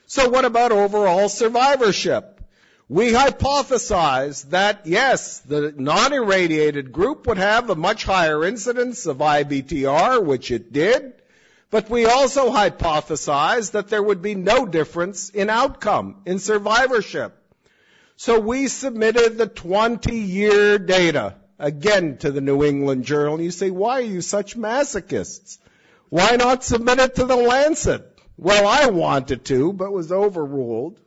So what about overall survivorship? We hypothesized that, yes, the non-irradiated group would have a much higher incidence of IBTR, which it did, but we also hypothesized that there would be no difference in outcome, in survivorship. So we submitted the 20-year data, again, to the New England Journal. You say, why are you such masochists? Why not submit it to the Lancet? Well, I wanted to, but was overruled.